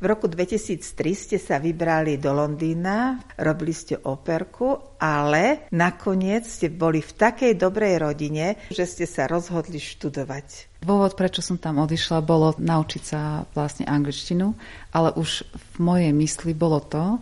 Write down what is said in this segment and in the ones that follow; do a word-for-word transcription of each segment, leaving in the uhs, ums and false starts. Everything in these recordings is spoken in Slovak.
V roku dvetisíctri ste sa vybrali do Londýna, robili ste operku, ale nakoniec ste boli v takej dobrej rodine, že ste sa rozhodli študovať. Dôvod, prečo som tam odišla, bolo naučiť sa vlastne angličtinu, ale už v mojej mysli bolo to,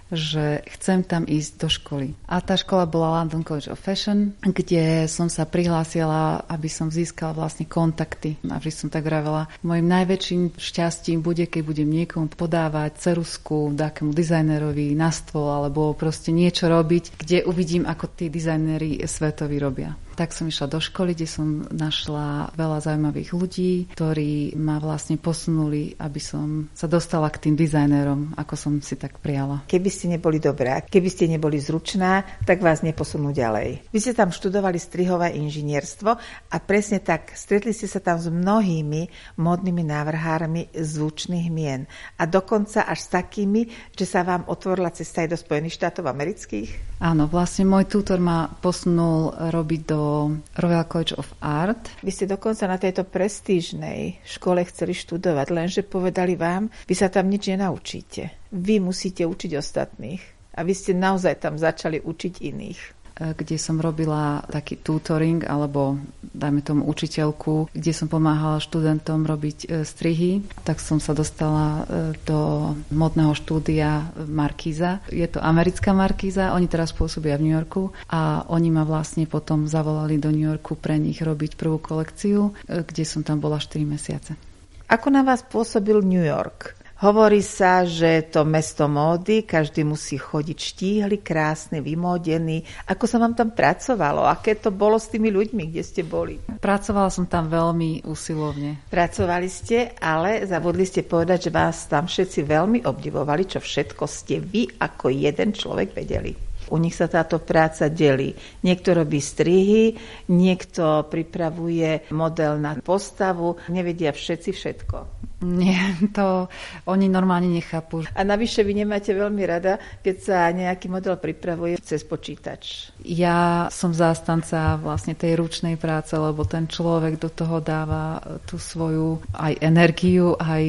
že chcem tam ísť do školy. A tá škola bola London College of Fashion, kde som sa prihlásila, aby som získala vlastne kontakty. A vždy som tak vravela, mojim najväčším šťastím bude, keď budem niekomu podávať ceruzku takému dizajnerovi na stôl, alebo proste niečo robiť, kde uvidím, ako tí dizajneri svetoví robia. Tak som išla do školy, kde som našla veľa zaujímavých ľudí, ktorí ma vlastne posunuli, aby som sa dostala k tým dizajnérom, ako som si tak prijala. Keby ste neboli dobrá, keby ste neboli zručná, tak vás neposunú ďalej. Vy ste tam študovali strihové inžinierstvo a presne tak, stretli ste sa tam s mnohými módnymi návrhármi zvučných mien. A dokonca až s takými, že sa vám otvorila cesta aj do Spojených štátov amerických? Áno, vlastne môj tutor ma posunul robiť do Royal College of Art. Vy ste dokonca na tejto prestížnej škole chceli študovať, lenže povedali vám, vy sa tam nič nenaučíte. Vy musíte učiť ostatných. A vy ste naozaj tam začali učiť iných. Kde som robila taký tutoring, alebo dajme tomu učiteľku, kde som pomáhala študentom robiť strihy, tak som sa dostala do modného štúdia Markíza. Je to americká Markíza, oni teraz pôsobia v New Yorku a oni ma vlastne potom zavolali do New Yorku pre nich robiť prvú kolekciu, kde som tam bola štyri mesiace. Ako na vás pôsobil New York? Hovorí sa, že to mesto módy, každý musí chodiť štíhly, krásny, vymódený. Ako sa vám tam pracovalo? Aké to bolo s tými ľuďmi, kde ste boli? Pracovala som tam veľmi usilovne. Pracovali ste, ale zabudli ste povedať, že vás tam všetci veľmi obdivovali, čo všetko ste vy ako jeden človek vedeli. U nich sa táto práca delí. Niekto robí strihy, niekto pripravuje model na postavu. Nevedia všetci všetko. Nie, to oni normálne nechápu. A navyše vy nemáte veľmi rada, keď sa nejaký model pripravuje cez počítač. Ja som zástanca vlastne tej ručnej práce, lebo ten človek do toho dáva tú svoju aj energiu, aj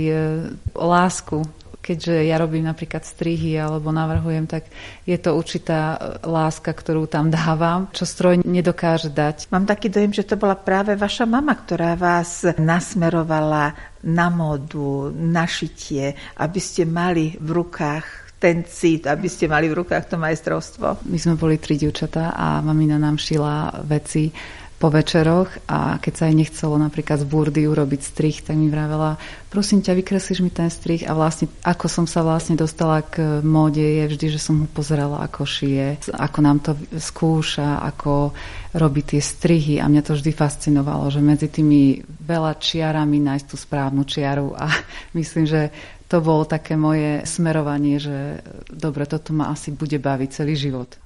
lásku. Keďže ja robím napríklad strihy alebo navrhujem, tak je to určitá láska, ktorú tam dávam, čo stroj nedokáže dať. Mám taký dojem, že to bola práve vaša mama, ktorá vás nasmerovala na módu, na šitie, aby ste mali v rukách ten cít, aby ste mali v rukách to majstrovstvo. My sme boli tri dievčatá a mamina nám šila veci po večeroch a keď sa jej nechcelo napríklad z burdy urobiť strih, tak mi vravela, prosím ťa, vykreslíš mi ten strih a vlastne ako som sa vlastne dostala k móde je vždy, že som ho pozerala, ako šije, ako nám to skúša, ako robí tie strihy a mňa to vždy fascinovalo, že medzi tými veľa čiarami nájsť tú správnu čiaru a myslím, že to bolo také moje smerovanie, že dobre, toto ma asi bude baviť celý život.